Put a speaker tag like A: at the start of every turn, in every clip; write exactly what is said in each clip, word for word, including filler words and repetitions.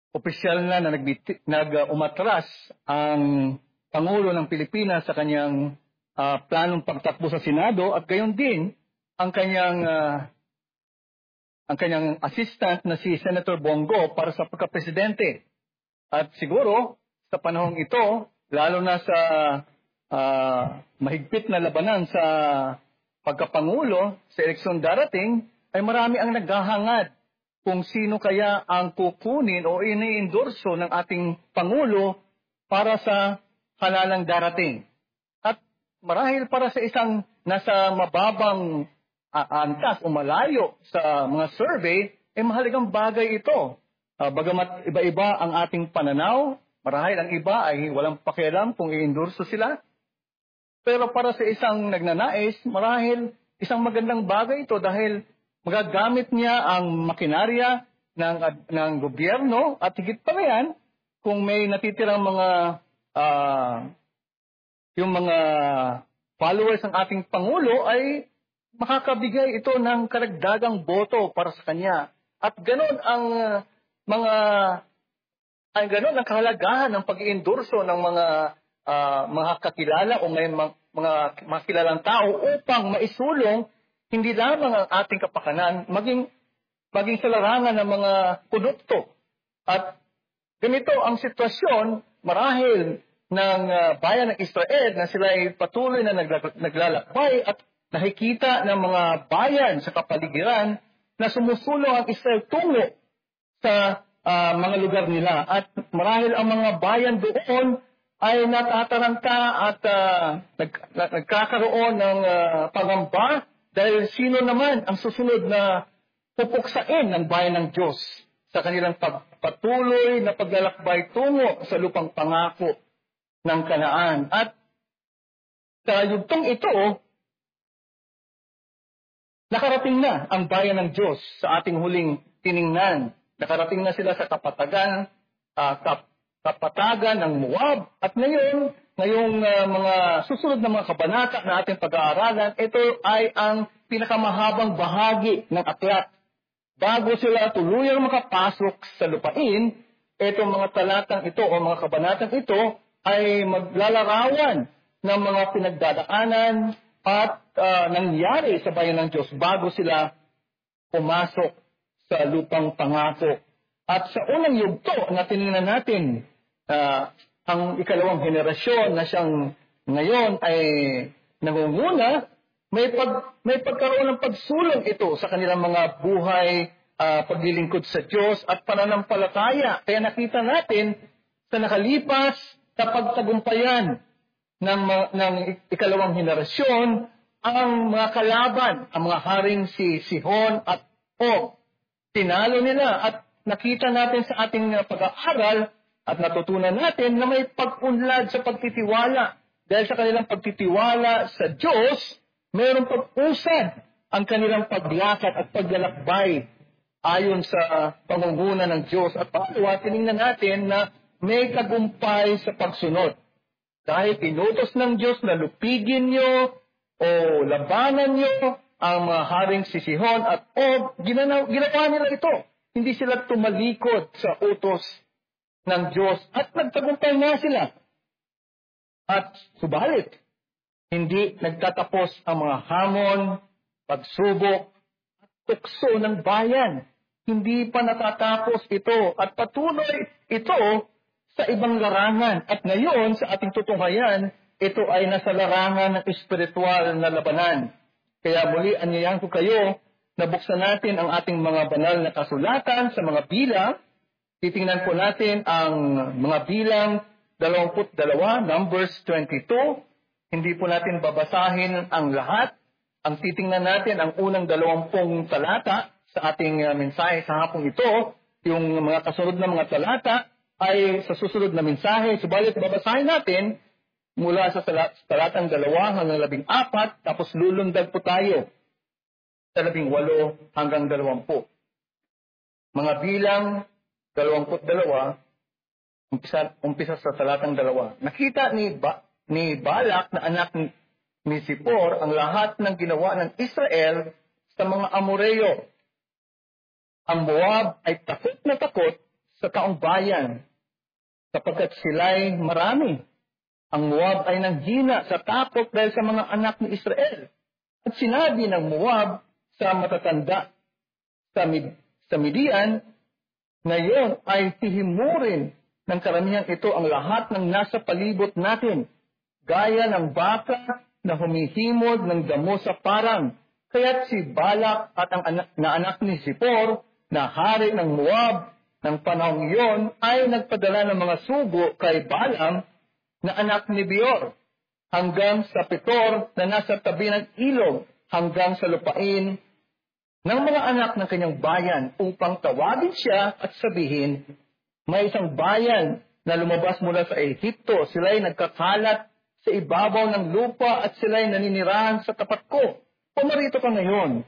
A: opisyal na na nag-umatras ang Pangulo ng Pilipinas sa kanyang uh, planong pagtakbo sa Senado at gayon din ang kanyang uh, ang kanyang assistant na si Senator Bongo para sa pagkapresidente. At siguro sa panahong ito, lalo na sa uh, mahigpit na labanan sa pagkapangulo sa eleksyon darating, ay marami ang naghahangad kung sino kaya ang kukunin o ini-endorso ng ating Pangulo para sa halalang darating. At marahil para sa isang nasa mababang uh, antas o malayo sa mga survey, eh mahalagang bagay ito. Uh, bagamat iba-iba ang ating pananaw, marahil ang iba ay walang pakialam kung i-endorso sila. Pero para sa isang nagnanais, marahil isang magandang bagay ito dahil magagamit niya ang makinarya ng, ng gobyerno at higit pa yan, kung may natitirang mga uh, yung mga followers ng ating Pangulo ay makakabigay ito ng karagdagang boto para sa kanya. At ganon ang uh, mga ay ganon ang kahalagahan ng pag-iendorso ng mga uh, mga kakilala o may mga, mga, mga kilalang tao upang maisulong hindi lamang ang ating kapakanan, maging, maging sa larangan ng mga produkto. At ganito ang sitwasyon, marahil ng uh, bayan ng Israel na sila ay patuloy na nagla- naglalakbay at nakikita ng mga bayan sa kapaligiran na sumusulong ang Israel tungo sa uh, mga lugar nila. At marahil ang mga bayan doon ay natataranta at uh, nag, nagkakaroon ng uh, pangamba dahil sino naman ang susunod na pupuksain ng bayan ng Diyos sa kanilang pagpatuloy na paglalakbay tungo sa lupang pangako ng Kanaan. At sa yugtong ito, nakarating na ang bayan ng Diyos sa ating huling tiningnan. Nakarating na sila sa kapatagan, uh, kap, kapatagan ng Moab. At ngayon, ngayong uh, mga susunod na mga kabanata na ating pag-aaralan, ito ay ang pinakamahabang bahagi ng aklat. Bago sila tuluyang makapasok sa lupain, itong mga talatang ito o mga kabanatang ito ay maglalarawan ng mga pinagdadaanan at uh, nangyari sa bayan ng Diyos bago sila pumasok sa lupang pangako. At sa unang yugto na tinignan natin, uh, ang ikalawang henerasyon na siyang ngayon ay nangunguna, may, pag, may pagkaroon ng pagsulong ito sa kanilang mga buhay, uh, paglilingkod sa Diyos at pananampalataya. Kaya nakita natin sa nakalipas na pagtagumpayan ng, ng ikalawang henerasyon ang mga kalaban, ang mga haring si Sihon at Og. Tinalo nila at nakita natin sa ating pag-aaral at natutunan natin na may pag-unlad sa pagtitiwala. Dahil sa kanilang pagtitiwala sa Diyos, mayroong pag-usad ang kanilang paglakad at paglalakbay ayon sa pangunguna ng Diyos. At pangalawa, tinignan natin na may tagumpay sa pagsunod. Kahit inutos ng Diyos na lupigin nyo o labanan nyo ang mga haring si Sihon at Og, ginawa, ginawa nila ito. Hindi sila tumalikod sa utos ng Diyos at nagtagumpay nga sila. At subalit, hindi nagtatapos ang mga hamon, pagsubok, at tukso ng bayan. Hindi pa natatapos ito at patuloy ito sa ibang larangan. At ngayon, sa ating tutunghayan, ito ay nasa larangan ng espiritual na labanan. Kaya muli, anyayahan ko kayo na buksan natin ang ating mga banal na kasulatan sa mga bilang. Titingnan po natin ang mga bilang dalawampu't dalawa, Numbers twenty-two. Hindi po natin babasahin ang lahat. Ang titingnan natin ang unang dalawampung talata sa ating uh, mensahe sa hapong ito. Yung mga kasunod na mga talata ay sa susunod na mensahe. Subalit babasahin natin mula sa talatang dalawa hanggang labing apat, tapos lulundag po tayo sa labing walo hanggang dalawampu. Mga bilang dalawamput dalawa, umpisa, umpisa sa talatang dalawa. Nakita ni, ba, ni Balak na anak ni, ni Zippor ang lahat ng ginawa ng Israel sa mga Amoreo. Ang Moab ay takot na takot sa taong bayan, sapagkat sila'y marami. Ang Moab ay nanghina sa takot dahil sa mga anak ni Israel. At sinabi ng Moab sa matatanda sa, Mid- sa Midian, ngayon ay hihimurin ng karamihan ito ang lahat ng nasa palibot natin, gaya ng baka na humihimod ng damo sa parang. Kaya't si Balak at ang anak, na anak ni Zippor, na hari ng Moab, ng panahong iyon, ay nagpadala ng mga sugo kay Balaam, na anak ni Beor, hanggang sa Petor na nasa tabi ng ilog, hanggang sa lupain ng mga anak ng kanyang bayan, upang tawagin siya at sabihin, may isang bayan na lumabas mula sa Ehipto, sila'y nagkakalat sa ibabaw ng lupa at sila'y naninirahan sa tapat ko. Pumarito ka ngayon.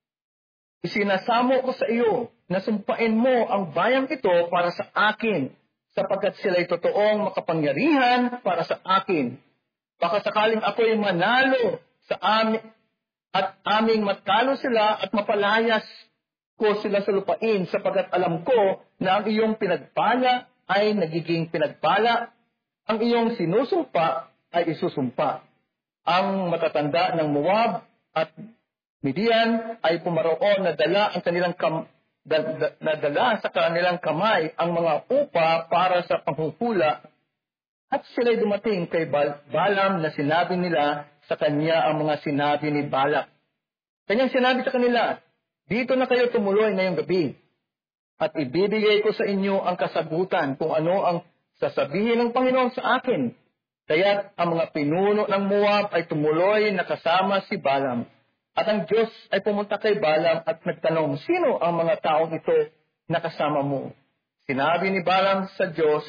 A: Isinasamo ko sa iyo na sumpain mo ang bayang ito para sa akin, sapagkat sila'y totoong makapangyarihan para sa akin. Baka sakaling ako'y manalo sa amin at aming matalo sila at mapalayas ko sila sa lupain, sapagkat alam ko na ang iyong pinagpala ay nagiging pinagpala, ang iyong sinusumpa ay isusumpa. Ang matatanda ng Moab at Midian ay pumaroon na dala ang kanilang kam, da, da, na dala sa kanilang kamay ang mga upa para sa panghuhula, at sila'y dumating kay Bal, Balaam na sinabi nila sa kanya ang mga sinabi ni Balak. Kanyang sinabi sa kanila, dito na kayo tumuloy ngayong gabi, at ibibigay ko sa inyo ang kasagutan kung ano ang sasabihin ng Panginoon sa akin. Kaya't ang mga pinuno ng Moab ay tumuloy na kasama si Balaam. At ang Diyos ay pumunta kay Balaam at nagtanong, sino ang mga taong ito na kasama mo? Sinabi ni Balaam sa Diyos,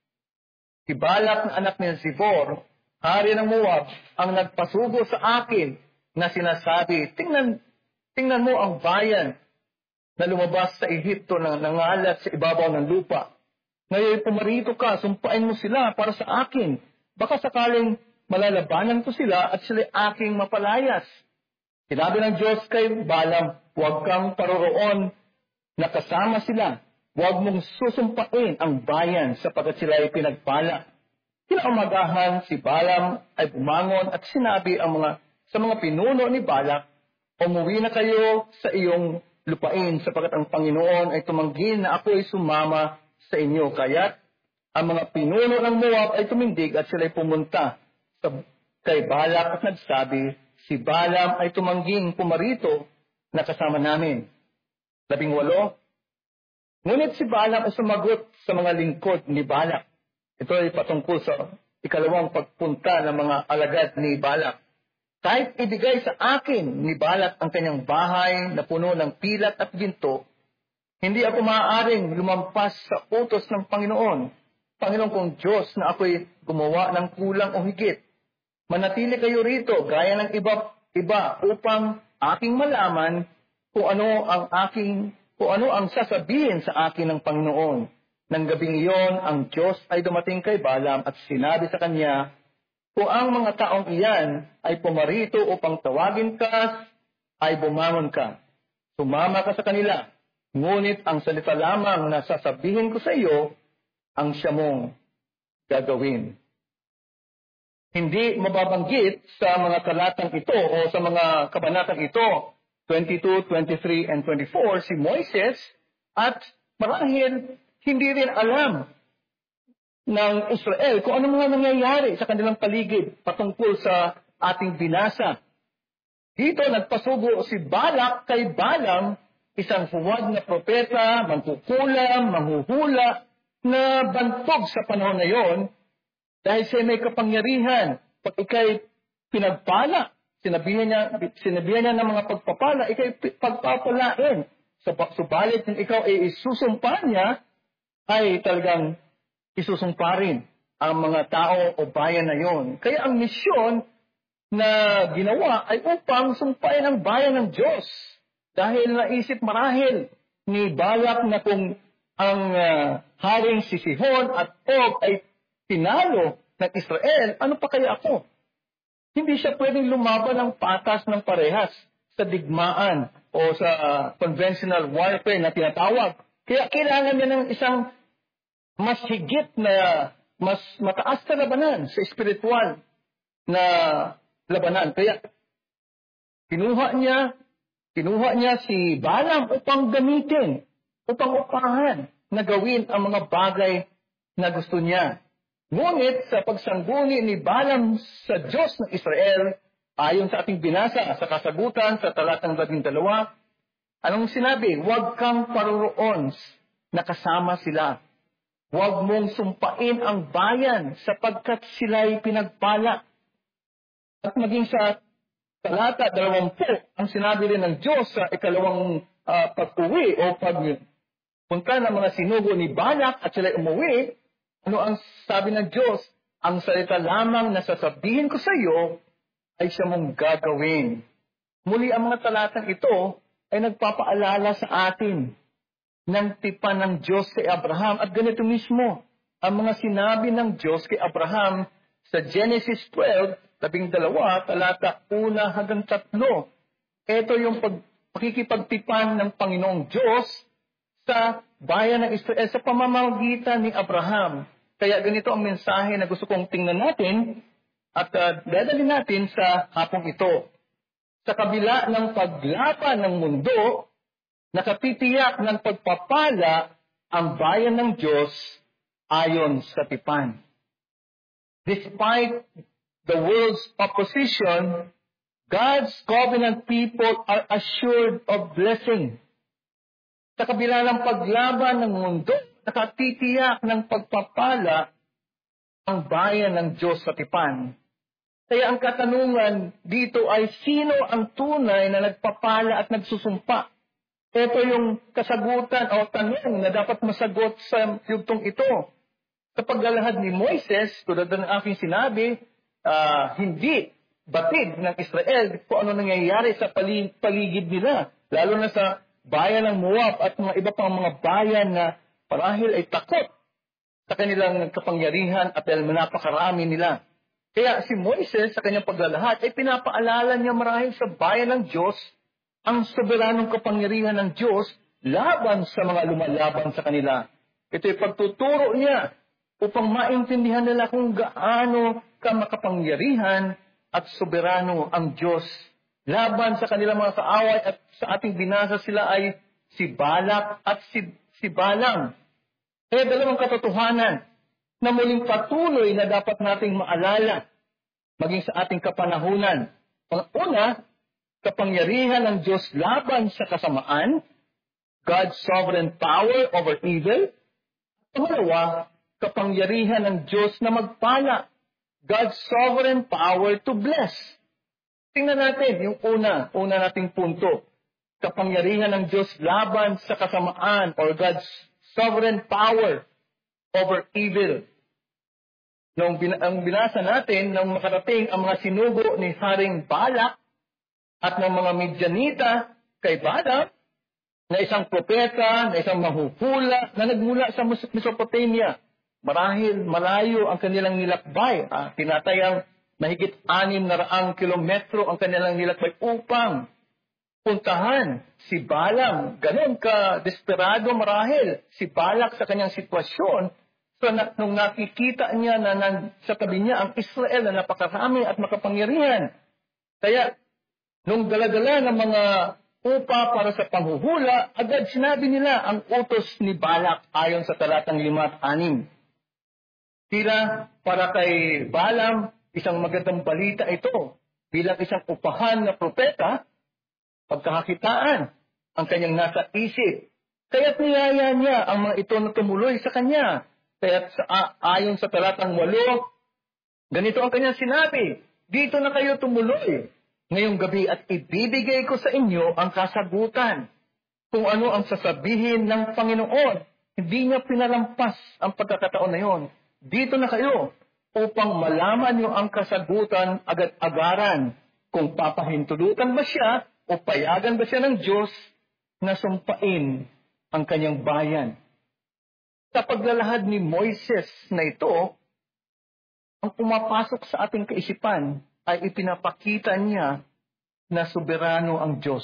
A: si Balak na anak ni Zippor, hari ng Moab, ang nagpasugo sa akin na sinasabi, tingnan, tingnan mo ang bayan na lumabas sa Ehipto na nangalat sa ibabaw ng lupa. Ngayon pumarito ka, sumpain mo sila para sa akin. Baka sakaling malalabanan ko sila at sila aking mapalayas. Sinabi ng Diyos kay Balaam, huwag kang paroroon na kasama sila. Huwag mong susumpain ang bayan sapagkat sila ay pinagpala. Kinaumagahan si Balaam ay bumangon at sinabi ang mga, sa mga pinuno ni Balak, umuwi na kayo sa iyong lupain sapagkat ang Panginoon ay tumanggil na ako ay sumama sa inyo. Kaya't ang mga pinuno ng Moab ay tumindig at sila ay pumunta sa, kay Balak at nagsabi, si Balaam ay tumangging pumarito na kasama namin. Labing walo. Ngunit si Balaam ay sumagot sa mga lingkod ni Balak. Ito ay patungkol sa ikalawang pagpunta ng mga alagad ni Balak. Kahit ibigay sa akin ni Balak ang kanyang bahay na puno ng pilat at ginto, hindi ako maaaring lumampas sa utos ng Panginoon. Panginoon kong Diyos na ako'y gumawa ng kulang o higit. Manatili kayo rito gaya ng iba, iba upang aking malaman kung ano ang aking kung ano ang sasabihin sa akin ng Panginoon. Nang gabing iyon, ang Diyos ay dumating kay Balaam at sinabi sa kanya, kung ang mga taong iyan ay pumarito upang tawagin ka, ay bumangon ka. Sumama ka sa kanila. Ngunit ang salita lamang na sasabihin ko sa iyo, ang siya mong gagawin. Hindi mababanggit sa mga talatang ito o sa mga kabanatang ito, twenty-two, twenty-three, and twenty-four, si Moises, at marahil hindi rin alam ng Israel kung ano mga nangyayari sa kanilang paligid patungkol sa ating binasa. Dito nagpasugo si Balak kay Balaam, isang huwad na propeta, mangkukulam, manghuhula, na bantog sa panahon na yon, dahil siya may kapangyarihan. Pag ikay pinagpala, sinabihan niya, sinabihan niya ng mga pagpapala, ikay pagpapalain. Subalit kung ikaw ay isusumpa niya, ay talagang isusumpa rin ang mga tao o bayan na yon. Kaya ang misyon na ginawa ay upang sumpain ang bayan ng Diyos. Dahil naisip marahil ni Balak na kung ang uh, haring si Sihon at Og ay tinalo ng Israel, ano pa kaya ako? Hindi siya pwedeng lumaban ng patas ng parehas sa digmaan o sa uh, conventional warfare na tinatawag. Kaya kailangan niya ng isang mas higit na, mas mataas na labanan sa espiritual na labanan. Kaya, kinuha niya, kinuha niya si Balaam upang gamitin, upang upahan na gawin ang mga bagay na gusto niya. Ngunit sa pagsangguni ni Balaam sa Diyos ng Israel, ayon sa ating binasa sa kasagutan sa talatang labing dalawa, anong sinabi? Huwag kang paroroon na kasama sila. Huwag mong sumpain ang bayan sapagkat sila'y pinagpala. At maging sa talata dalawampu, ang sinabi rin ng Diyos sa ikalawang uh, pag-uwi o pagpunta ng mga sinugo ni Balak at sila'y umuwi, ano ang sabi ng Diyos? Ang salita lamang na sasabihin ko sa iyo ay siya mong gagawin. Muli ang mga talatang ito ay nagpapaalala sa atin ng tipan ng Diyos kay Abraham. At ganito mismo, ang mga sinabi ng Diyos kay Abraham sa Genesis twelve, labing dalawa, talata una hanggang tatlo. Ito yung pag, pakikipagtipan ng Panginoong Diyos sa bayan ng Israel sa pamamagitan ni Abraham. Kaya ganito ang mensahe na gusto kong tingnan natin at uh, dadalhin natin sa hapong ito. Sa kabila ng paglaban ng mundo, nakatitiyak ng pagpapala ang bayan ng Diyos ayon sa tipan. Despite the world's opposition, God's covenant people are assured of blessing. Sa kabila ng paglaban ng mundo, nakatitiyak ng pagpapala ang bayan ng Diyos sa tipan. Kaya ang katanungan dito ay sino ang tunay na nagpapala at nagsusumpa? Ito yung kasagutan o tanong na dapat masagot sa yugtong ito. Sa paglalahad ni Moises, tulad ng aking sinabi, uh, hindi batid ng Israel kung ano nangyayari sa paligid nila. Lalo na sa bayan ng Moab at mga iba pang mga bayan na marahil ay takot sa kanilang kapangyarihan at dahil napakarami nila. Kaya si Moises sa kanyang paglalahad ay pinapaalala niya marahil sa bayan ng Diyos ang soberanong kapangyarihan ng Diyos laban sa mga lumalaban sa kanila. Ito'y pagtuturo niya upang maintindihan nila kung gaano ka makapangyarihan at soberano ang Diyos. Laban sa kanilang mga kaaway at sa ating binasa sila ay si Balak at si, si Balaam. Kaya dalawang katotohanan na muling patuloy na dapat nating maalala maging sa ating kapanahunan. Ang una, kapangyarihan ng Diyos laban sa kasamaan, God's sovereign power over evil. Pangalawa, kapangyarihan ng Diyos na magpala, God's sovereign power to bless. Tingnan natin yung una, una nating punto. Kapangyarihan ng Diyos laban sa kasamaan or God's sovereign power over evil. Nung bin- ang binasa natin, nung makarating ang mga sinugo ni Haring Balak at ng mga Midyanita kay Balaam, na isang propeta, na isang mahuhula, na nagmula sa Mesopotamia. Marahil malayo ang kanilang nilakbay. Ah, tinatayang mahigit anim na raang kilometro ang kanilang nilakbay upang puntahan si Balaam. Ganon ka desperado marahil si Balak sa kanyang sitwasyon. So na, nung nakikita niya na nan, sa tabi niya ang Israel na napakarami at makapangyarihan. Kaya nung daladala ng mga upa para sa panghuhula, agad sinabi nila ang utos ni Balak ayon sa talatang lima at anim. Tila para kay Balaam, isang magandang balita ito. Bilang isang upahan na propeta, pagkakakitaan ang kanyang nasa isip. Kaya't niyaya niya ang mga ito na tumuloy sa kanya. Kaya't sa, uh, ayon sa talatang walo, ganito ang kanyang sinabi, dito na kayo tumuloy ngayong gabi at ibibigay ko sa inyo ang kasagutan. Kung ano ang sasabihin ng Panginoon, hindi niya pinalampas ang pagkakataon na yon. Dito na kayo upang malaman niyo ang kasagutan agad-agaran. Kung papahintulutan ba siya o payagan ba siya ng Diyos na sumpain ang kanyang bayan. Sa paglalahad ni Moises na ito, ang pumapasok sa ating kaisipan ay ipinapakita niya na soberano ang Diyos.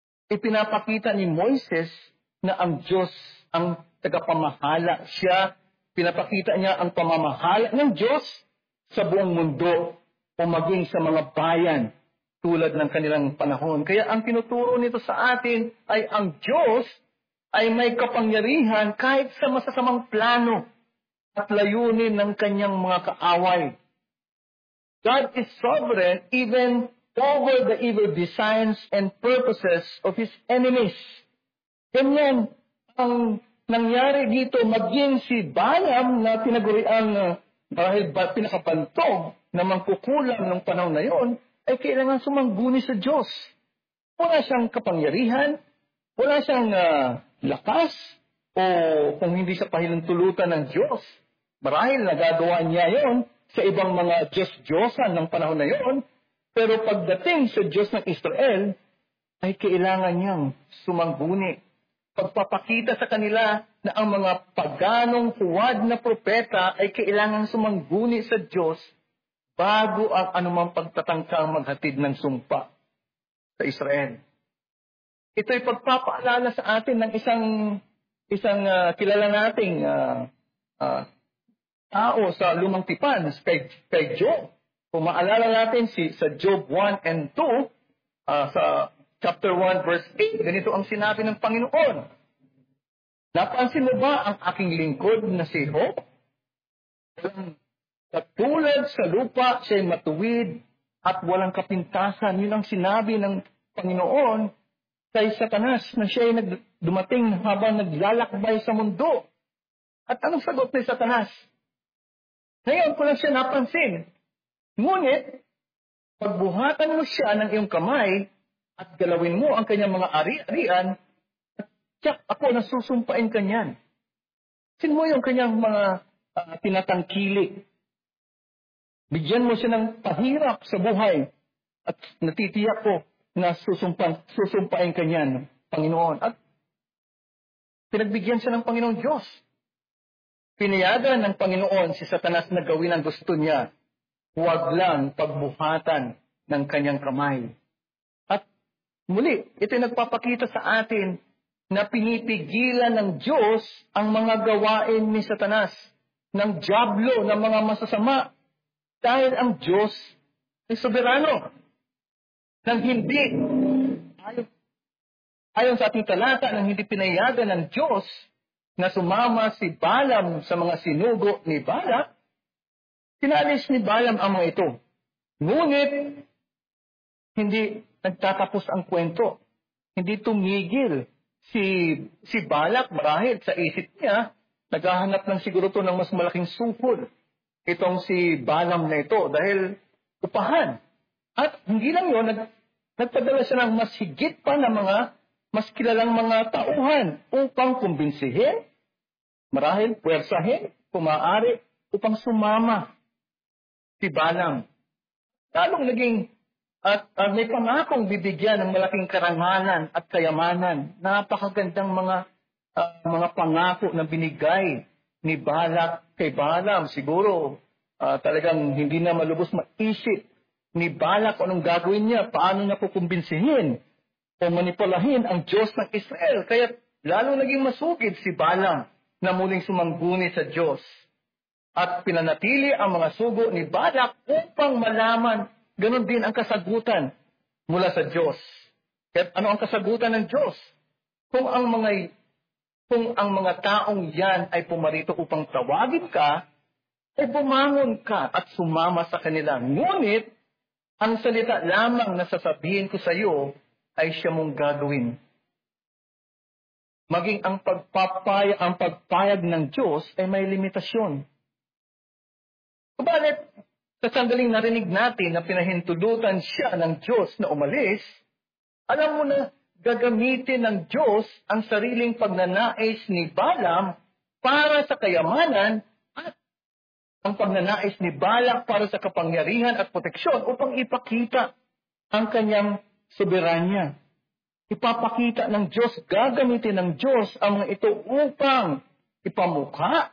A: Ipinapakita ni Moises na ang Diyos ang tagapamahala. Siya Pinapakita niya ang pamamahala ng Diyos sa buong mundo o maging sa mga bayan tulad ng kanilang panahon. Kaya ang tinuturo nito sa atin ay ang Diyos ay may kapangyarihan kahit sa masasamang plano at layunin ng kanyang mga kaaway. God is sovereign even over the evil designs and purposes of His enemies. Ganyan ang nangyari dito, maging si Balaam na tinaguriang uh, dahil ba pinakabantog na mangkukulam ng panahon na yon, ay kailangan sumangguni sa Diyos. Wala siyang kapangyarihan, wala siyang uh, lakas, o kung hindi siya pahinuntulutan ng Diyos. Marahil nagagawa niya yon sa ibang mga Diyos-Diyosan ng panahon na yon, pero pagdating sa Diyos ng Israel, ay kailangan niyang sumangguni. Pagpapakita sa kanila na ang mga paganong huwad na propeta ay kailangan sumangguni sa Diyos bago ang anumang pagtatangkang maghatid ng sumpa sa Israel. Ito'y pagpapaalala sa atin ng isang isang uh, kilala nating uh, uh, tao sa lumang tipan, kay, kay Job. Kung maalala natin si, sa Job one and two, uh, sa chapter one verse eight, ganito ang sinabi ng Panginoon. Napansin mo ba ang aking lingkod na si Job? Katulad sa lupa, siya'y matuwid at walang kapintasan. Yun ang sinabi ng Panginoon kay Satanas na siya'y nag, dumating habang naglalakbay sa mundo. At anong sagot ni Satanas? Ngayon ko lang siya napansin. Ngunit, pagbuhatan mo siya ng iyong kamay at galawin mo ang kanyang mga ari-arian, at tiyak ako na susumpain kanyan. Sin mo yung kanyang mga uh, tinatangkilik. Bigyan mo siya ng pahirap sa buhay at natitiyak ko na susumpa, susumpain kanyan, Panginoon. At pinagbigyan siya ng Panginoon Diyos. Pinayagan ng Panginoon si Satanas na gawin ang gusto niya. Huwag lang pagbuhatan ng kanyang kamay. At muli, ito'y nagpapakita sa atin na pinipigilan ng Diyos ang mga gawain ni Satanas, ng dyablo, ng mga masasama, dahil ang Diyos ay soberano. Nang hindi, ayon, ayon sa ating talata, nang hindi pinayagan ng Diyos na sumama si Balaam sa mga sinugo ni Balak, sinalis ni Balaam ang mga ito. Ngunit, hindi nagtatapos ang kwento. Hindi tumigil si, si Balak marahil sa isip niya, naghahanap lang siguro to ng mas malaking sukol. Itong si Balaam na ito dahil upahan. At hindi lang yun, nag, nagpadala siya ng mas higit pa na mga mas kilalang mga tauhan upang kumbinsihin, marahil puwersahin, kung maaari, upang sumama si Balaam. Lalong naging at uh, may pangakong bibigyan ng malaking karangalan at kayamanan. Napakagandang mga uh, mga pangako na binigay ni Balak kay Balaam. Siguro uh, talagang hindi na malubos maisip ni Balak anong gagawin niya, paano niya kukumbinsihin o manipulahin ang Diyos ng Israel. Kaya lalong naging masugid si Balaam na muling sumangguni sa Diyos. At pinanatili ang mga sugo ni Balak upang malaman, ganun din ang kasagutan mula sa Diyos. At ano ang kasagutan ng Diyos? Kung ang mga kung ang mga taong yan ay pumarito upang tawagin ka, ay bumangon ka at sumama sa kanila. Ngunit, ang salita lamang na sasabihin ko sa iyo ay siya mong gagawin. Maging ang pagpapayag, ang pagpayag ng Diyos ay may limitasyon. Kabalit, sa sandaling narinig natin na pinahintulutan siya ng Diyos na umalis, alam mo na gagamitin ng Diyos ang sariling pagnanais ni Balaam para sa kayamanan at ang pagnanais ni Balak para sa kapangyarihan at proteksyon upang ipakita ang kanyang soberanya. Ipapakita ng Diyos, gagamitin ng Diyos ang mga ito upang ipamukha,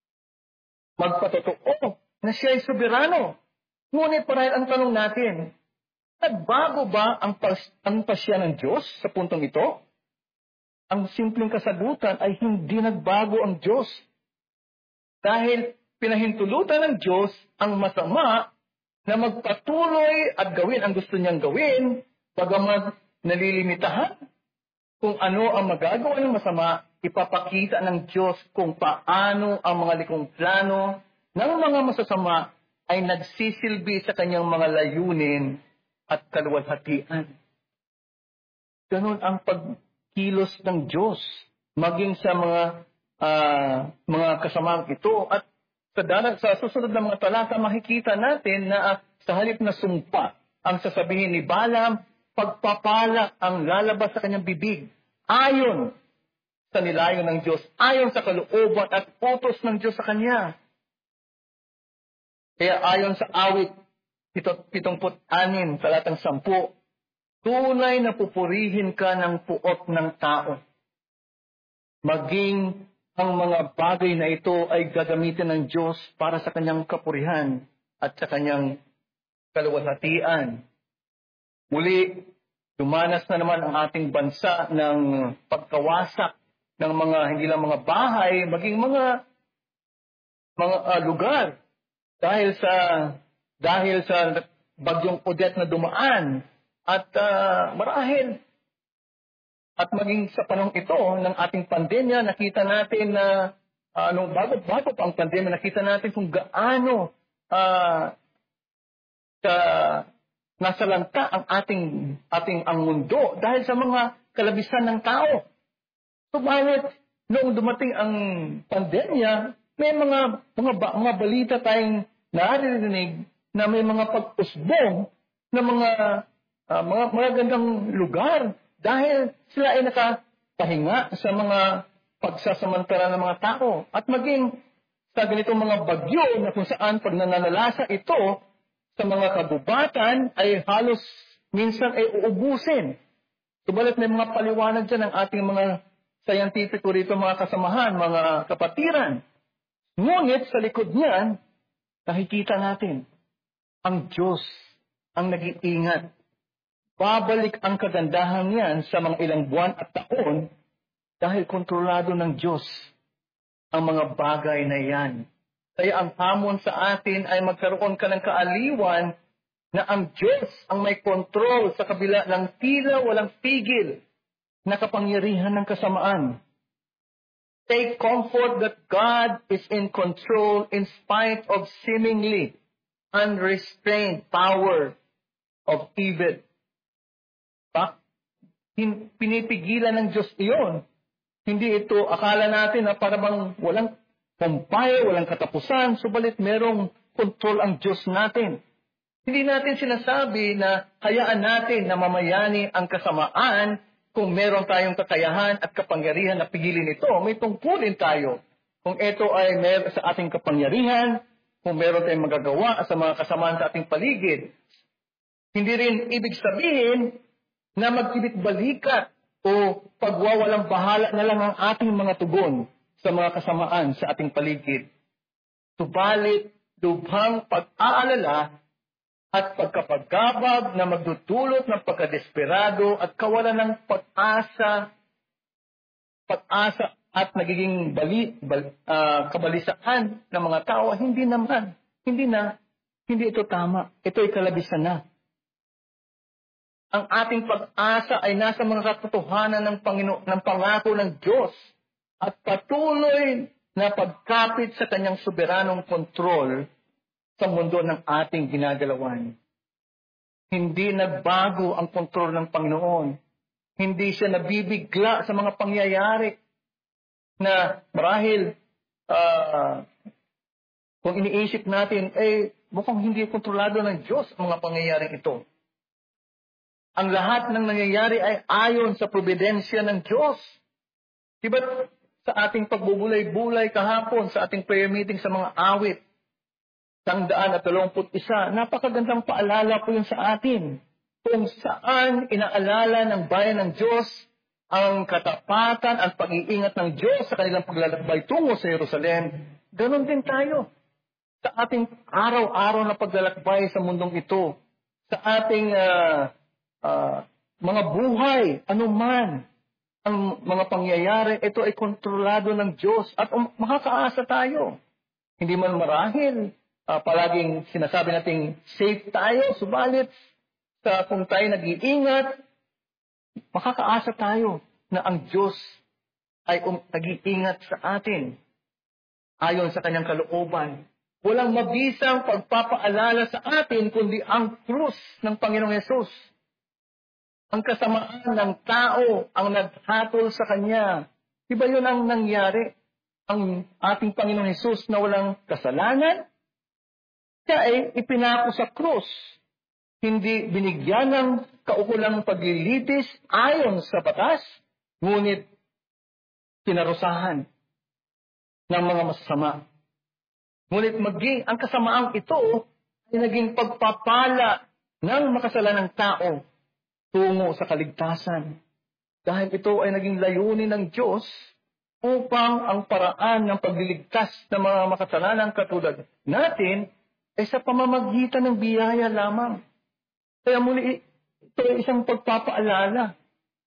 A: magpatotoo na siya ay soberano. Ngunit parahil ang tanong natin, nagbago ba ang, pas, ang pasya ng Diyos sa puntong ito? Ang simpleng kasagutan ay hindi nagbago ang Diyos. Dahil pinahintulutan ng Diyos ang masama na magpatuloy at gawin ang gusto niyang gawin, bagamat nalilimitahan kung ano ang magagawa ng masama, ipapakita ng Diyos kung paano ang mga likong plano ng mga masasama ay nagsisilbi sa kanyang mga layunin at kaluwalhatian. Ganon ang pagkilos ng Diyos, maging sa mga uh, mga kasamaang ito. At sa, dalag, sa susunod na mga talata, makikita natin na uh, sa halip na sumpa, ang sasabihin ni Balaam, pagpapala ang lalabas sa kanyang bibig, ayon sa nilayon ng Diyos, ayon sa kalooban at utos ng Diyos sa kanya. Kaya ayon sa awit pitongput anim, talatang sampu, tunay na pupurihin ka ng puot ng tao. Maging ang mga bagay na ito ay gagamitin ng Diyos para sa kanyang kapurihan at sa kanyang kaluwalhatian. Muli, dumanas na naman ang ating bansa ng pagkawasak ng mga, hindi lang mga bahay, maging mga mga uh, lugar. Dahil sa dahil sa bagyong Odette na dumaan at uh, marahil at maging sa panahon ito ng ating pandemya, nakita natin na uh, nung bago bago pa ang pandemya, nakita natin kung gaano uh, sa nasalanta ang ating ating ang mundo dahil sa mga kalabisan ng tao. Subalit noong dumating ang pandemya, may mga mga mga balita tayong naririnig na may mga pag-usbong na mga uh, mga magagandang lugar dahil sila ay nakapahinga sa mga pagsasamantala ng mga tao. At maging sa ganitong mga bagyo na kung saan pag nananalasa ito sa mga kagubatan ay halos minsan ay uubusin. Subalit may mga paliwanag dyan ng ating mga scientific rito, mga kasamahan, mga kapatiran. Ngunit sa likod niyan, nakikita natin, ang Diyos ang nag-iingat. Babalik ang kagandahan niyan sa mga ilang buwan at taon dahil kontrolado ng Diyos ang mga bagay na yan. Kaya ang hamon sa atin ay magkaroon ka ng kaaliwan na ang Diyos ang may kontrol sa kabila ng tila walang pigil na kapangyarihan ng kasamaan. Take comfort that God is in control in spite of seemingly unrestrained power of evil. Bak, pinipigilan ng Diyos iyon. Hindi ito, akala natin na parang walang kumpay, walang katapusan, subalit merong kontrol ang Diyos natin. Hindi natin sinasabi na hayaan natin na mamayani ang kasamaan. Kung meron tayong kakayahan at kapangyarihan na pigilin ito, may tungkulin tayo. Kung ito ay meron sa ating kapangyarihan, kung meron tayong magagawa sa mga kasamaan sa ating paligid. Hindi rin ibig sabihin na magkibit-balikat o pagwawalang bahala na lang ang ating mga tugon sa mga kasamaan sa ating paligid. Subalit, lubhang pag-aalala at pagkapaggabag na magdudulot ng pagkadesperado at kawalan ng pag-asa, pag-asa at nagiging bali, bal, uh, kabalisaan ng mga tao, hindi naman, hindi na, hindi ito tama. Ito ay kalabisan na. Ang ating pag-asa ay nasa mga katotohanan ng, Pangino, ng pangako ng Diyos at patuloy na pagkapit sa kanyang soberanong kontrol sa mundo ng ating ginagalawan. Hindi nagbago ang kontrol ng Panginoon. Hindi siya nabibigla sa mga pangyayari na marahil uh, kung iniisip natin, eh mukhang hindi kontrolado ng Diyos ang mga pangyayaring ito. Ang lahat ng nangyayari ay ayon sa providensya ng Diyos. Diba sa ating pagbubulay-bulay kahapon, sa ating prayer meeting sa mga awit, Sangdaan at dalawamput isa, napakagandang paalala po yun sa atin. Kung saan inaalala ng bayan ng Diyos ang katapatan at pag-iingat ng Diyos sa kanilang paglalakbay tungo sa Jerusalem, ganon din tayo sa ating araw-araw na paglalakbay sa mundong ito, sa ating uh, uh, mga buhay, anuman ang mga pangyayari, ito ay kontrolado ng Diyos at um, makakaasa tayo. Hindi man marahil, uh, palaging sinasabi nating safe tayo, subalit sa kung tayo nag-iingat, makakaasa tayo na ang Diyos ay um, nag-iingat sa atin ayon sa kanyang kalooban. Walang mabisang pagpapaalala sa atin kundi ang krus ng Panginoong Hesus. Ang kasamaan ng tao ang naghatol sa Kanya. Diba yun ang nangyari? Ang ating Panginoong Hesus na walang kasalanan, siya ay ipinako sa krus. Hindi binigyan ng kaukulang paglilitis ayon sa batas, ngunit pinarusahan ng mga masasama. Ngunit maging ang kasamaang ito ay naging pagpapala ng makasalanang tao tungo sa kaligtasan. Dahil ito ay naging layunin ng Diyos upang ang paraan ng pagliligtas ng mga makasalanang katulad natin ay sa pamamagitan ng biyaya lamang. Kaya muli, ito ay isang pagpapaalala.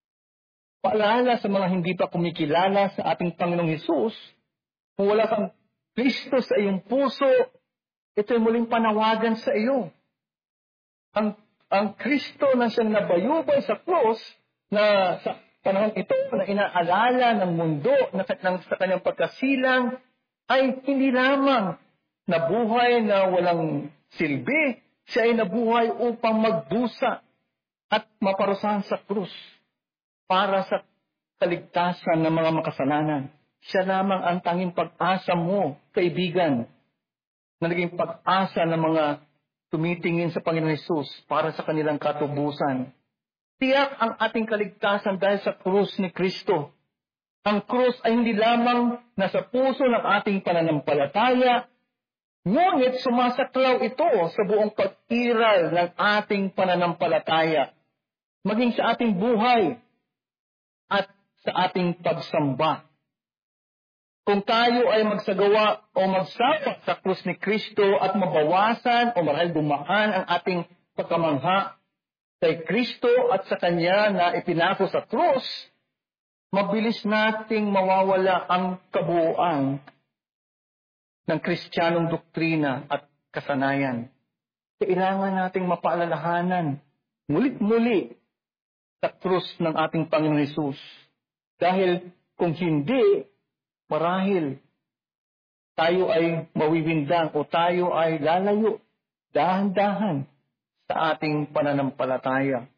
A: Paalala sa mga hindi pa kumikilala sa ating Panginoong Hesus, kung wala kang Kristo sa iyong puso, ito ay muling panawagan sa iyo. Ang, ang Kristo na siyang nabayubay sa krus, na sa panahon ito na inaalala ng mundo na, na sa kanyang pagkasilang, ay hindi lamang nabuhay na walang silbi, siya ay nabuhay upang magdusa at maparusahan sa krus para sa kaligtasan ng mga makasalanan. Siya lamang ang tanging pag-asa mo, kaibigan, na naging pag-asa ng mga tumitingin sa Panginoon Hesus para sa kanilang katubusan. Tiyak ang ating kaligtasan dahil sa krus ni Kristo. Ang krus ay hindi lamang nasa puso ng ating pananampalataya, ngunit sumasaklaw ito sa buong pag-iral ng ating pananampalataya, maging sa ating buhay at sa ating pagsamba. Kung tayo ay magsagawa o magsawa sa krus ni Kristo at mabawasan o marahil dumaan ang ating pagkamangha kay Kristo at sa Kanya na ipinako sa krus, mabilis nating mawawala ang kabuuan ng Kristiyanong doktrina at kasanayan. Kailangan nating mapaalalahanan mulit-muli sa krus ng ating Panginoon Hesus. Dahil kung hindi, marahil tayo ay mawiwindang o tayo ay lalayo dahan-dahan sa ating pananampalataya.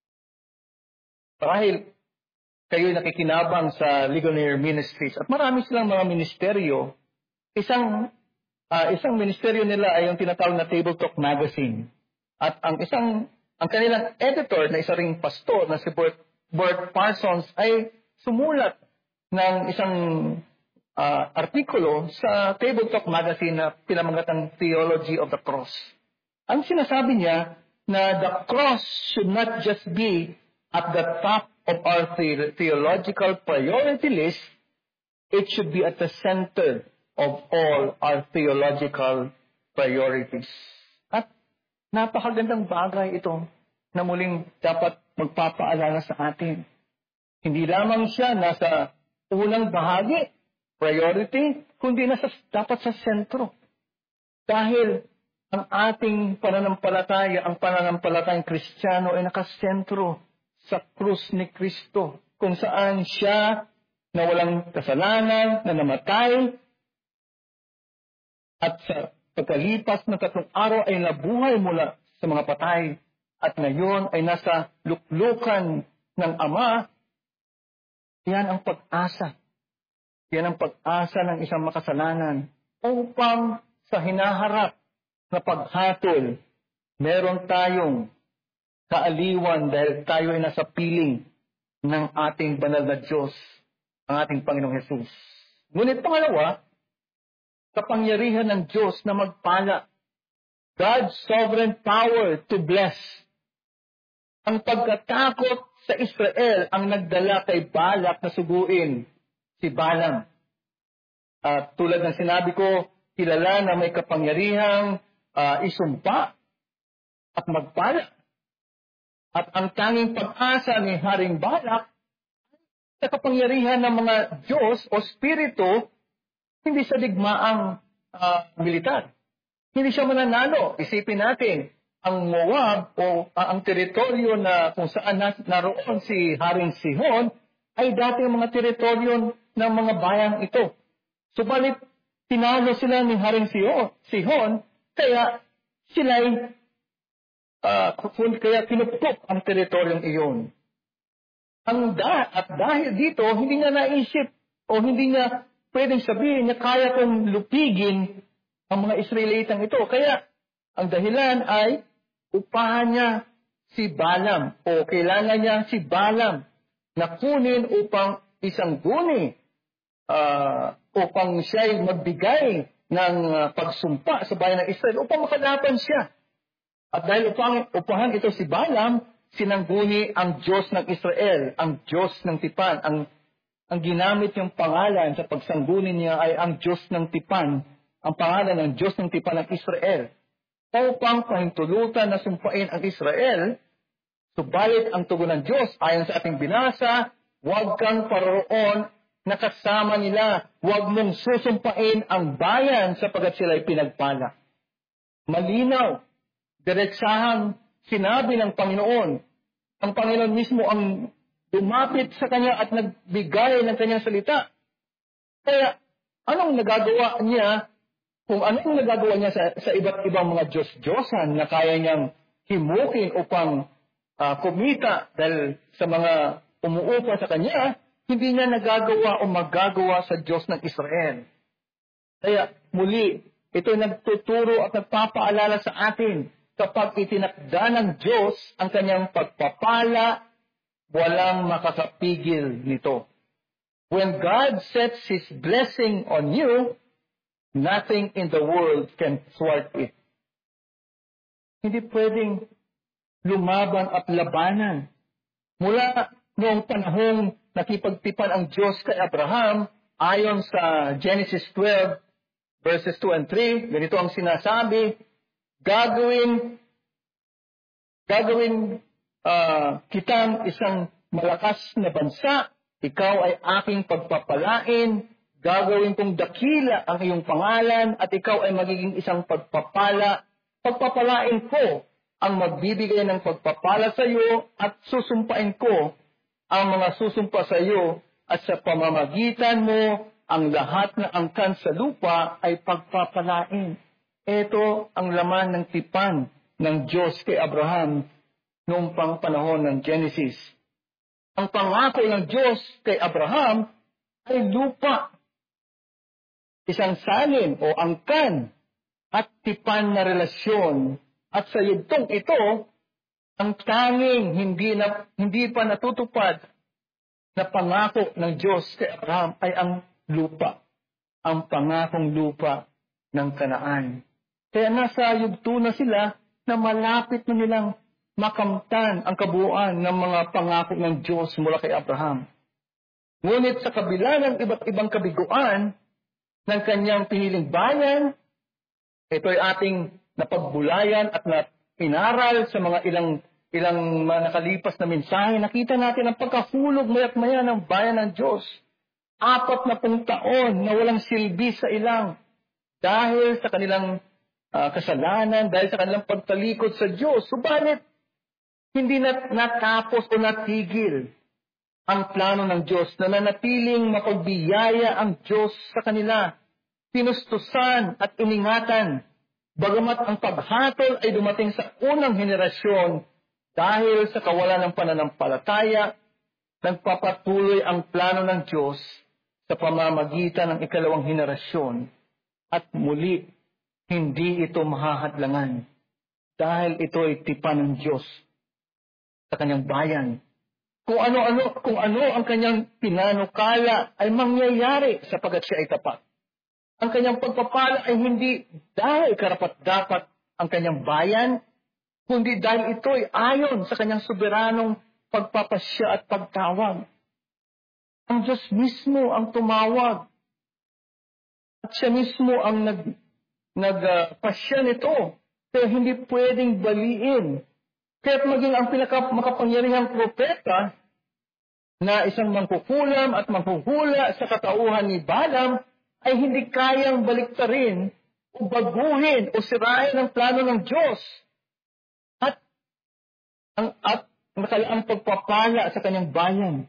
A: Marahil kayo'y nakikinabang sa Ligonier Ministries at marami silang mga ministeryo. Isang uh, isang ministeryo nila ay yung tinatawag na Table Talk Magazine. At ang isang ang kanilang editor na isa ring pastor na si Bert, Bert Parsons ay sumulat ng isang uh, artikulo sa Table Talk Magazine na pinamagatang Theology of the Cross. Ang sinasabi niya na the cross should not just be at the top of our the- theological priority list, it should be at the center of all our theological priorities. At napakagandang bagay ito na muling dapat magpapaalala sa atin. Hindi lamang siya nasa unang bahagi, priority, kundi nasa, dapat sa sentro. Dahil ang ating pananampalataya, ang pananampalatayang Kristiyano ay nakasentro sa krus ni Kristo, kung saan siya na walang kasalanan, na namatay, at sa pagkalipas ng tatlong araw ay nabuhay mula sa mga patay, at ngayon ay nasa luklukan ng Ama. Yan ang pag-asa. Yan ang pag-asa ng isang makasalanan upang sa hinaharap na paghatol, meron tayong kaaliwan dahil tayo ay nasa piling ng ating banal na Diyos, ang ating Panginoong Hesus. Ngunit pangalawa, kapangyarihan ng Diyos na magpala. God's sovereign power to bless. Ang pagkatakot sa Israel ang nagdala kay Balak na suguin si Balaam. At tulad ng sinabi ko, kilala na may kapangyarihang uh, isumpa at magpala. At ang tanging pag-asa ni Haring Balak sa kapangyarihan ng mga Diyos o Espiritu, hindi sa digmaang uh, militar. Hindi siya mananalo. Isipin natin, ang Moab o uh, ang teritoryo na kung saan na, naroon si Haring Sihon ay dati mga teritoryo ng mga bayang ito. Subalit, tinalo sila ni Haring Sihon, Sihon kaya sila'y uh, kaya kinupok ang teritoryong iyon. Ang da, at dahil dito, hindi niya naisip o hindi niya pwedeng sabihin niya kaya kong lupigin ang mga Israelitang ito. Kaya ang dahilan ay upahan niya si Balaam o kailangan niya si Balaam na kunin upang isang guni uh, upang siya'y magbigay ng uh, pagsumpa sa bayan ng Israel upang makalaban siya. At dahil upang, upahan ito si Balaam, sinangguni ang Diyos ng Israel, ang Diyos ng Tipan. Ang, ang ginamit niyang pangalan sa pagsanggunin niya ay ang Diyos ng Tipan, ang pangalan ng Diyos ng Tipan ng Israel. Upang pahintulutan na sumpain ang Israel, subalit ang tugon ng Diyos, ayon sa ating binasa, huwag kang paroroon na kasama nila, huwag mong susumpain ang bayan sapagat sila'y pinagpala. Malinaw, diretsahang sinabi ng Panginoon, ang Panginoon mismo ang lumapit sa kanya at nagbigay ng kanyang salita. Kaya, anong nagagawa niya, kung anong nagagawa niya sa, sa iba't ibang mga Diyos-Diyosan na kaya niyang himukin upang uh, kumita dahil sa mga umuupa sa kanya, hindi niya nagagawa o magagawa sa Diyos ng Israel. Kaya, muli, ito nagtuturo at nagpapaalala sa atin, kapag itinakda ng Diyos ang kanyang pagpapala, walang makakapigil nito. When God sets His blessing on you, nothing in the world can thwart it. Hindi pwedeng lumaban at labanan. Mula noong panahong nakipagtipan ang Diyos kay Abraham, ayon sa Genesis twelve, verses two and three, ganito ang sinasabi, Gagawin, gagawin uh, kitang isang malakas na bansa, ikaw ay aking pagpapalain, gagawin kong dakila ang iyong pangalan, at ikaw ay magiging isang pagpapala. Pagpapalain ko ang magbibigay ng pagpapala sa iyo, at susumpain ko ang mga susumpa sa iyo, at sa pamamagitan mo, ang lahat na angkan sa lupa ay pagpapalain. Ito ang laman ng tipan ng Diyos kay Abraham noong pang panahon ng Genesis. Ang pangako ng Diyos kay Abraham ay lupa, isang salin o angkan at tipan na relasyon. At sa yugtong ito, ang tanging hindi, na, hindi pa natutupad na pangako ng Diyos kay Abraham ay ang lupa, ang pangakong lupa ng Kanaan. Kaya nasa yugto na sila na malapit na nilang makamtan ang kabuuan ng mga pangako ng Diyos mula kay Abraham. Ngunit sa kabila ng iba't ibang kabiguan ng kanyang piniling bayan, ito'y ating napagbulayan at na inaral sa mga ilang ilang mga nakalipas na mensahe. Nakita natin ang pagkahulog maya't maya ng bayan ng Diyos. Apat na pung taon na walang silbi sa ilang dahil sa kanilang Uh, kasalanan, dahil sa kanilang pagtalikod sa Diyos. Subalit, hindi na natapos o natigil ang plano ng Diyos na nanatiling mapagbiyaya ang Diyos sa kanila. Pinustusan at iningatan, bagamat ang paghatol ay dumating sa unang henerasyon dahil sa kawalan ng pananampalataya, nagpapatuloy ang plano ng Diyos sa pamamagitan ng ikalawang henerasyon. At muli, hindi ito mahahadlangan dahil ito ay tipan ng Diyos sa kanyang bayan. Kung ano-ano, kung ano ang kanyang pinanukala ay mangyayari sapagat siya ay tapat. Ang kanyang pagpapala ay hindi dahil karapat-dapat ang kanyang bayan, kundi dahil ito ay ayon sa kanyang soberanong pagpapasya at pagtawag. Ang Diyos mismo ang tumawag at siya mismo ang nag nagpasya uh, nito. Kaya hindi pwedeng baliin. Kaya't maging ang pinakamakapangyarihang propeta na isang mangkukulam at manghuhula sa katauhan ni Balaam ay hindi kayang baliktarin o baguhin o sirain ang plano ng Diyos. At ang at nakalaang pagpapala sa kanyang bayan.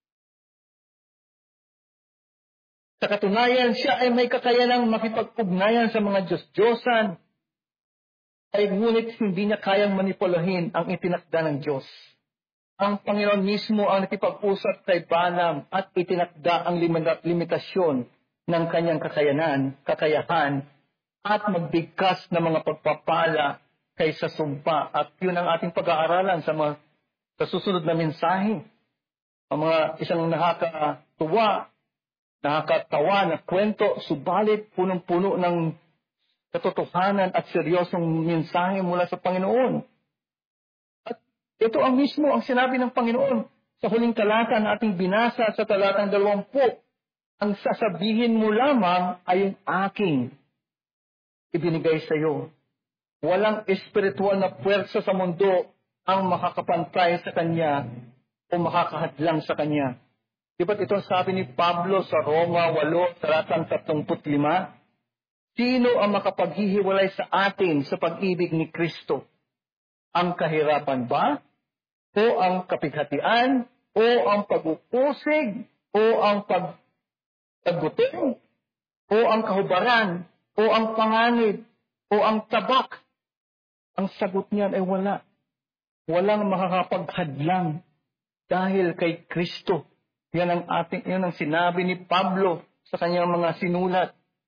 A: Sa katunayan, siya ay may kakayanang makipag-ugnayan sa mga Diyos-Diyosan, ay ngunit hindi niya kayang manipulahin ang itinakda ng Diyos. Ang Panginoon mismo ang nakipag-usap kay Balaam at itinakda ang limitasyon ng kanyang kakayanan, kakayahan, at magbigkas ng mga pagpapala kaysa sumpa. At yun ang ating pag-aaralan sa, mga, sa susunod na mensahe. Ang mga isang nakakatuwa, nakakatawa na kwento, subalit punong-puno ng katotohanan at seryosong mensahe mula sa Panginoon. At ito ang mismo ang sinabi ng Panginoon sa huling talata na ating binasa sa talatang dalawampu. Ang sasabihin mo lamang ay yung aking ibinigay sa iyo. Walang espiritual na puwersa sa mundo ang makakapantay sa Kanya o makakahadlang sa Kanya. Di ba't ito sabi ni Pablo sa Roma eight, talatang tatlumpu't lima? Sino ang makapaghihiwalay sa atin sa pag-ibig ni Kristo? Ang kahirapan ba? O ang kapighatian? O ang pag-uusig? O ang pagtagutom? O ang kahubaran? O ang panganib? O ang tabak? Ang sagot niyan ay wala. Walang makakapaghadlang dahil kay Kristo. Yan ang ating, yan ang sinabi ni Pablo sa kanyang mga sinulat.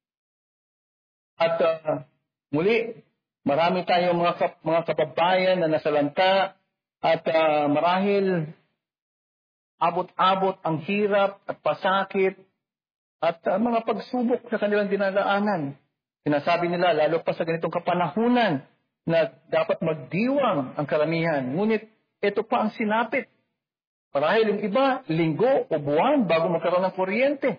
A: At uh, muli, marami tayong mga, kap, mga kababayan na nasalanta at uh, marahil abot-abot ang hirap at pasakit at uh, mga pagsubok sa kanilang dinadaanan. Sinasabi nila, lalo pa sa ganitong kapanahunan, na dapat magdiwang ang karamihan. Ngunit ito pa ang sinapit. Marahil yung iba, linggo o buwan bago magkaroon ng kuryente.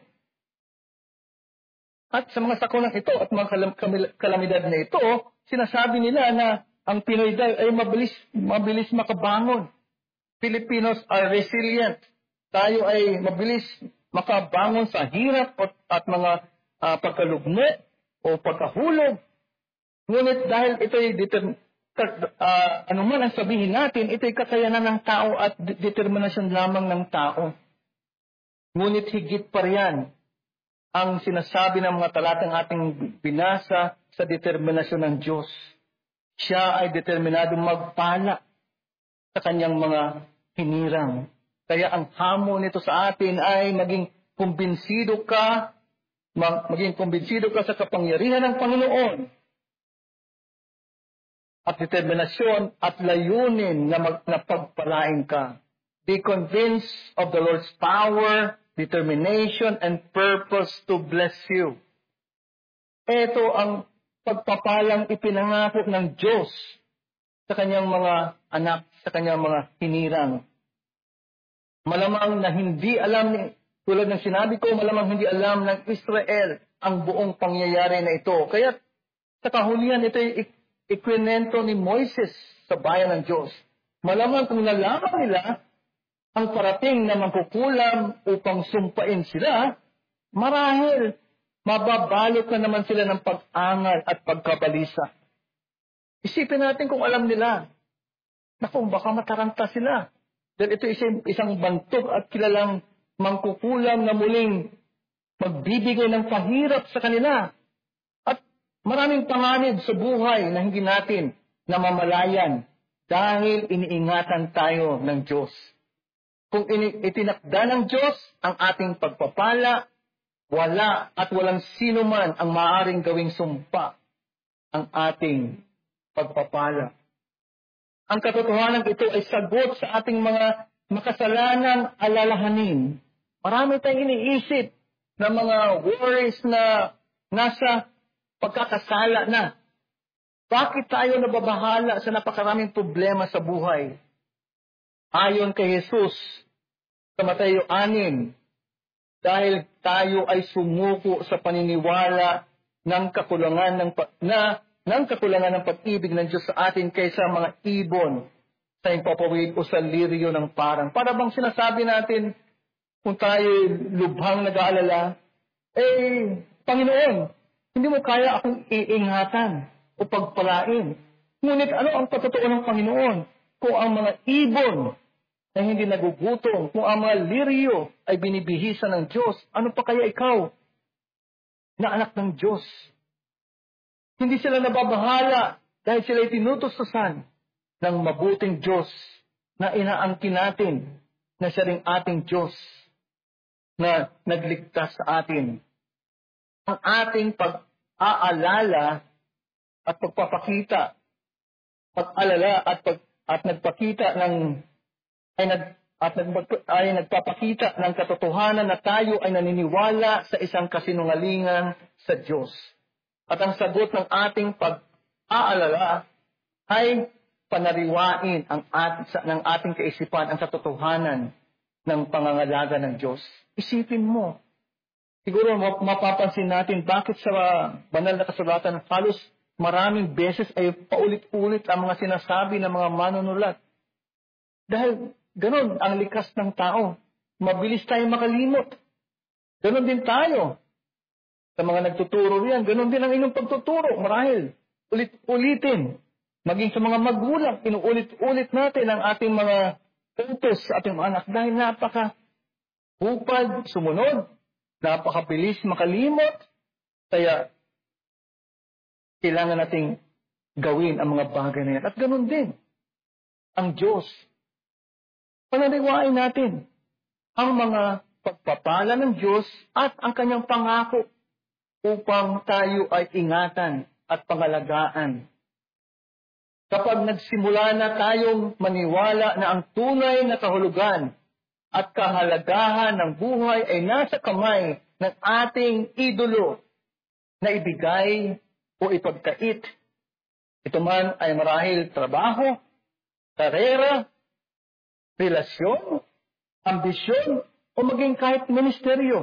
A: At sa mga sakunang ito at mga kalamidad na ito, sinasabi nila na ang Pinoy daw ay mabilis, mabilis makabangon. Filipinos are resilient. Tayo ay mabilis makabangon sa hirap at, at mga uh, pagkalugmo o pagkahulog. Ngunit dahil ito ay determ- uh, ano man ang sabihin natin, ito ay kakayanan ng tao at de- determinasyon lamang ng tao. Ngunit higit pa riyan ang sinasabi ng mga talatang ating binasa sa determinasyon ng Diyos. Siya ay determinadong magpala sa kanyang mga hinirang. Kaya ang hamon nito sa atin ay maging kumbinsido ka, mag, maging kumbinsido ka sa kapangyarihan ng Panginoon at determinasyon at layunin na, mag, na pagpalain ka. Be convinced of the Lord's power, determination, and purpose to bless you. Ito ang pagpapalang ipinangako ng Diyos sa kanyang mga anak, sa kanyang mga hinirang. Malamang na hindi alam, tulad ng sinabi ko, malamang hindi alam ng Israel ang buong pangyayari na ito. Kaya sa kahulihan, ito ay ikwinento ni Moises sa bayan ng Diyos. Malamang kung nalaman nila ang parating na mangkukulam upang sumpain sila, marahil mababalot na naman sila ng pag-angal at pagkabalisa. Isipin natin kung alam nila. Naku, baka mataranta sila. Dahil ito isang, isang bantog at kilalang mangkukulam na muling magbibigay ng pahirap sa kanila. At maraming panganib sa buhay na hindi natin namamalayan dahil iniingatan tayo ng Diyos. Kung itinakda ng Diyos ang ating pagpapala, wala at walang sino man ang maaaring gawing sumpa ang ating pagpapala. Ang katotohanan ito ay sagot sa ating mga makasalanang alalahanin. Marami tayong iniisip na mga worries na nasa pagkakasala na. Bakit tayo nababahala sa napakaraming problema sa buhay? Ayon kay Jesus sa Mateo six, dahil tayo ay sumuko sa paniniwala ng kakulangan ng na ng kakulangan ng pag-ibig ng Diyos sa atin kaysa mga ibon sa impapawid o sa liryo ng parang. Para bang sinasabi natin kung tayo lubhang nag-aalala, eh, Panginoon, Hindi mo kaya akong iingatan o pagpalain. Ngunit ano ang patotoo ng Panginoon? Kung ang mga ibon na hindi nagugutom, kung ang mga liryo ay binibihisan ng Diyos, ano pa kaya ikaw na anak ng Diyos? Hindi sila nababahala dahil sila ay tinutustusan ng mabuting Diyos na inaangkin natin na siya ring ating Diyos na nagligtas sa atin. Ang ating pag-aalala at pagpapakita, pag-alala at pag at nagpakita ng ay nag at nag, ay nagpapakita ng katotohanan na tayo ay naniniwala sa isang kasinungalingan sa Diyos. At ang sagot ng ating pag-aalala ay panariwain ang at, ng ating kaisipan ang katotohanan ng pangangalaga ng Diyos. Isipin mo, siguro mapapansin natin bakit sa banal na kasulatan halos maraming beses ay paulit-ulit ang mga sinasabi ng mga manunulat. Dahil ganun ang likas ng tao. Mabilis tayong makalimot. Ganun din tayo. Sa mga nagtuturo riyan, ganun din ang inyong pagtuturo. Marahil, ulit-ulitin. Maging sa mga magulang, inuulit-ulit natin ang ating mga utos sa ating mga anak. Dahil napaka hupad, sumunod, napakabilis makalimot. Kaya, kailangan nating gawin ang mga bagay na yan. At ganun din, ang Diyos. Pananiwain natin ang mga pagpapala ng Diyos at ang kanyang pangako upang tayo ay ingatan at pangalagaan. Kapag nagsimula na tayong maniwala na ang tunay na kahulugan at kahalagahan ng buhay ay nasa kamay ng ating idolo na ibigay o ipagkait, ito man ay marahil trabaho, karera, relasyon, ambisyon, o maging kahit ministeryo.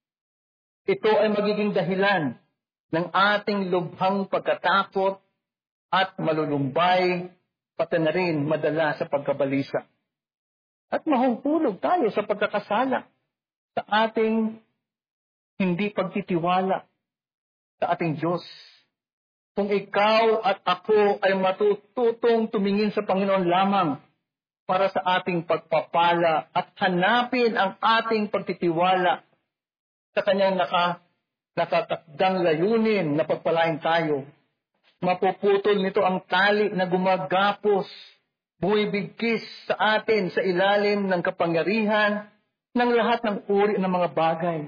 A: Ito ay magiging dahilan ng ating lubhang pagkatakot at malulumbay, pati na rin madala sa pagkabalisa. At mahuhulog tayo sa pagkakasala sa ating hindi pagtitiwala sa ating Diyos. Kung ikaw at ako ay matututong tumingin sa Panginoon lamang para sa ating pagpapala at hanapin ang ating pagtitiwala sa kanyang naka, nakatakdang layunin na pagpalain tayo, mapuputol nito ang tali na gumagapos, buwibigkis sa atin sa ilalim ng kapangyarihan ng lahat ng uri ng mga bagay.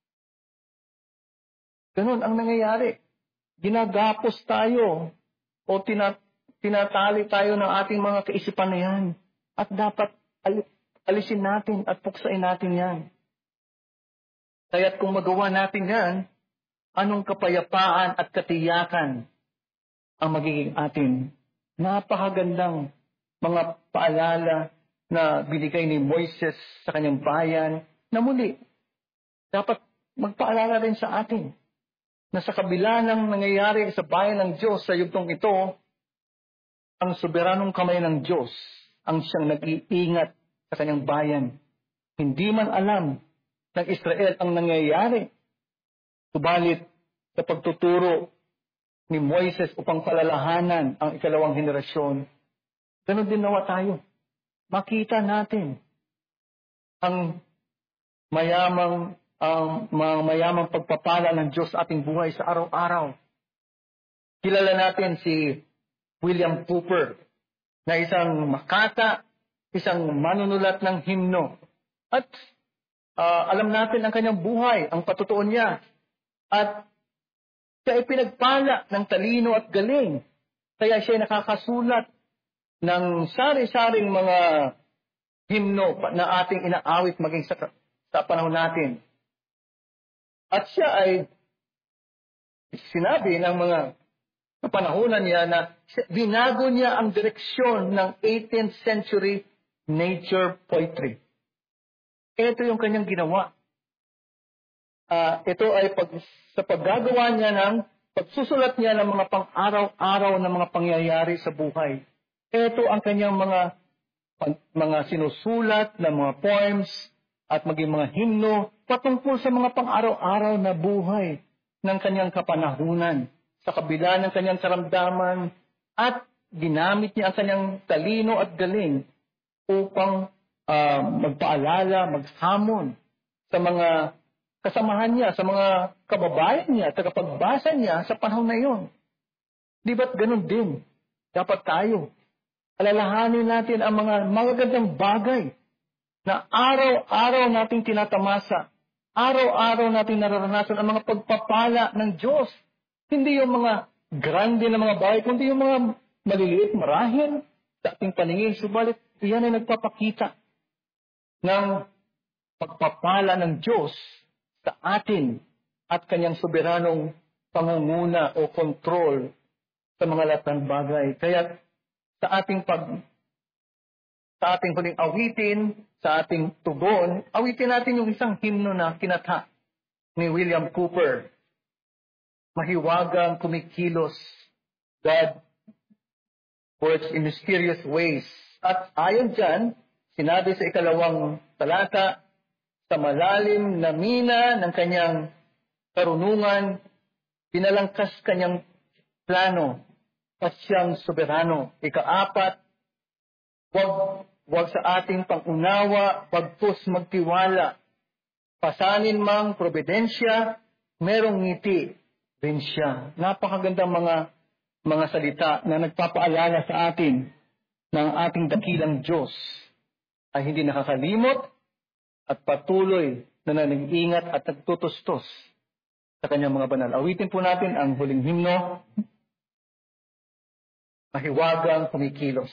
A: Ganun ang nangyayari. Ginagapos tayo o tina, tinatali tayo ng ating mga kaisipan na yan. At dapat alisin natin at puksain natin yan. Kaya't kung magawa natin yan, anong kapayapaan at katiyakan ang magiging atin? Napakagandang mga paalala na binigay ni Moises sa kanyang bayan na muli, dapat magpaalala rin sa atin na sa kabila ng nangyayari sa bayan ng Diyos sa yugtong ito, ang soberanong kamay ng Diyos ang siyang nag-iingat sa kanyang bayan. Hindi man alam ng Israel ang nangyayari. Subalit sa pagtuturo ni Moises upang palalahanan ang ikalawang henerasyon, ganun din nawa tayo. Makita natin ang mayamang ang mga mayamang pagpapala ng Diyos sa ating buhay sa araw-araw. Kilala natin si William Cowper na isang makata, isang manunulat ng himno. At uh, alam natin ang kanyang buhay, ang patutuo niya. At siya ay pinagpala ng talino at galing. Kaya siya ay nakakasulat ng sari-saring mga himno na ating inaawit maging sa, sa panahon natin. At siya ay sinabi ng mga kapanahunan niya na binago niya ang direksyon ng eighteenth century nature poetry. Ito yung kanyang ginawa. Uh, ito ay pag, sa paggagawa niya ng pagsusulat niya ng mga pang-araw-araw na mga pangyayari sa buhay. Ito ang kanyang mga mga sinusulat na mga poems at maging mga himno patungkol sa mga pang-araw-araw na buhay ng kanyang kapanahunan, sa kabila ng kanyang karamdaman, at ginamit niya ang kanyang talino at galing upang uh, magpaalala, maghamon sa mga kasamahan niya, sa mga kababayan niya, tagapagbasa niya sa panahon na iyon. Di ba't ganun din? Dapat tayo, alalahanin natin ang mga magagandang bagay na araw-araw nating tinatamasa, araw-araw nating nararanasan ang mga pagpapala ng Diyos. Hindi yung mga grande na mga bagay, kundi yung mga maliliit, marahil sa ating paningin. Subalit, iyan ay nagpapakita ng pagpapala ng Diyos sa atin at kanyang soberanong pangunguna o kontrol sa mga lahat ng bagay. Kaya sa ating pag sa ating huling awitin, sa ating tugon, awitin natin yung isang himno na kinata ni William Cooper. Mahiwagang kumikilos, God works in mysterious ways. At ayon dyan, sinabi sa ikalawang talata, sa malalim na mina ng kanyang karunungan, pinalangkas kanyang plano at siyang soberano. Ikaapat, wag, wag sa ating pangunawa, pagpus magtiwala. Pasanin mang probidensya, merong ngiti rin siya. Napakagandang mga mga salita na nagpapaalala sa atin ng ating dakilang Diyos ay hindi nakakalimot at patuloy na nag-ingat at nagtutustos sa kanyang mga banal. Awitin po natin ang huling himno, Mahiwagang Kumikilos.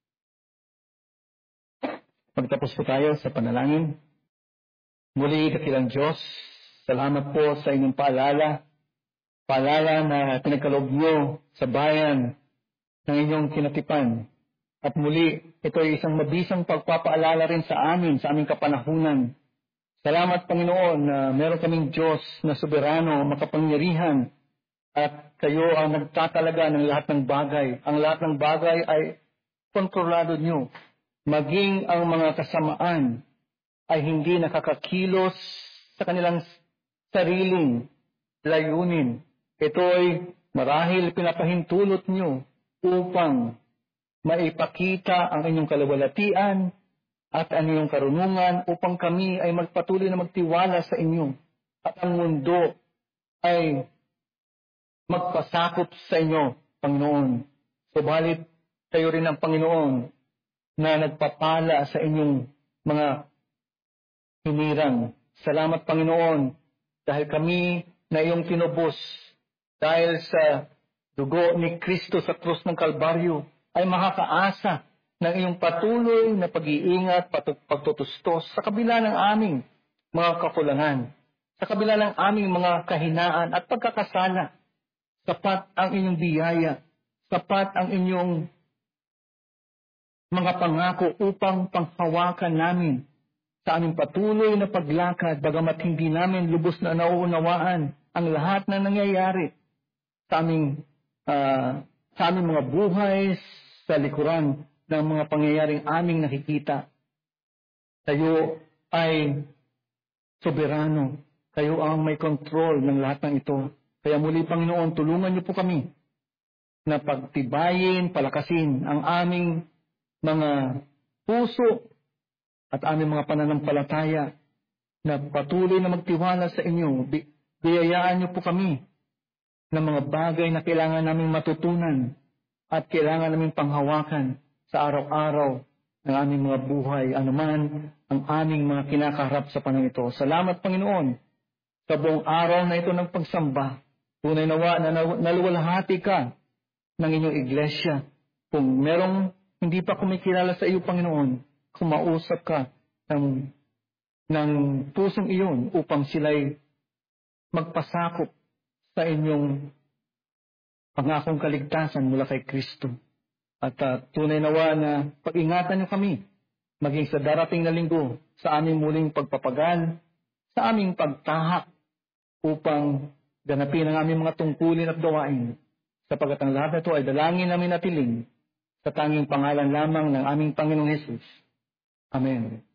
A: Magtapos po tayo sa panalangin. Muli, dakilang Diyos, salamat po sa inyong paalala, paalala na pinagkaloob nyo sa bayan ng inyong kinatipan. At muli, ito ay isang mabisang pagpapaalala rin sa amin, sa aming kapanahunan. Salamat, Panginoon, na meron kaming Diyos na soberano, makapangyarihan, at kayo ang nagtatalaga ng lahat ng bagay. Ang lahat ng bagay ay kontrolado nyo. Maging ang mga kasamaan ay hindi nakakakilos sa kanilang sariling layunin. Ito ay marahil pinapahintulot nyo upang maipakita ang inyong kalawalatian at ang inyong karunungan upang kami ay magpatuloy na magtiwala sa inyo at ang mundo ay magpasakop sa inyo, Panginoon. Subalit, kayo rin ang Panginoon na nagpapala sa inyong mga hinirang. Salamat, Panginoon, dahil kami na iyong tinubos dahil sa dugo ni Kristo sa krus ng Kalbaryo ay makakaasa ng iyong patuloy na pag-iingat, pagtutustos sa kabila ng aming mga kakulangan, sa kabila ng aming mga kahinaan at pagkakasala. Sapat ang inyong biyaya, sapat ang inyong mga pangako upang panghawakan namin sa aming patuloy na paglakad, bagamat hindi namin lubos na nauunawaan ang lahat na nangyayari sa aming, uh, sa aming mga buhay, sa likuran ng mga pangyayaring aming nakikita. Kayo ay soberano. Kayo ang may control ng lahat ng ito. Kaya muli, Panginoon, tulungan niyo po kami na pagtibayin, palakasin ang aming mga puso at aming mga pananampalataya na patuloy na magtiwala sa inyo. Biyayaan niyo po kami ng mga bagay na kailangan naming matutunan at kailangan naming panghawakan sa araw-araw ng aming mga buhay, anuman ang aming mga kinakaharap sa panahon ito. Salamat, Panginoon, sa buong araw na ito ng pagsamba. Tunay nawa na naluwalhati ka ng inyong iglesia. Kung merong hindi pa kumikilala sa iyo, Panginoon, kumausap ka ng, ng pusong iyon upang sila'y magpasakop sa inyong pangakong kaligtasan mula kay Kristo. At uh, tunay nawa na pag-ingatan niyo kami, maging sa darating na linggo, sa aming muling pagpapagal, sa aming pagtahak, upang ganapin ang aming mga tungkulin at gawain, sapagat ang lahat na ito ay dalangin namin natiling sa tanging pangalan lamang ng aming Panginoong Hesus. Amen.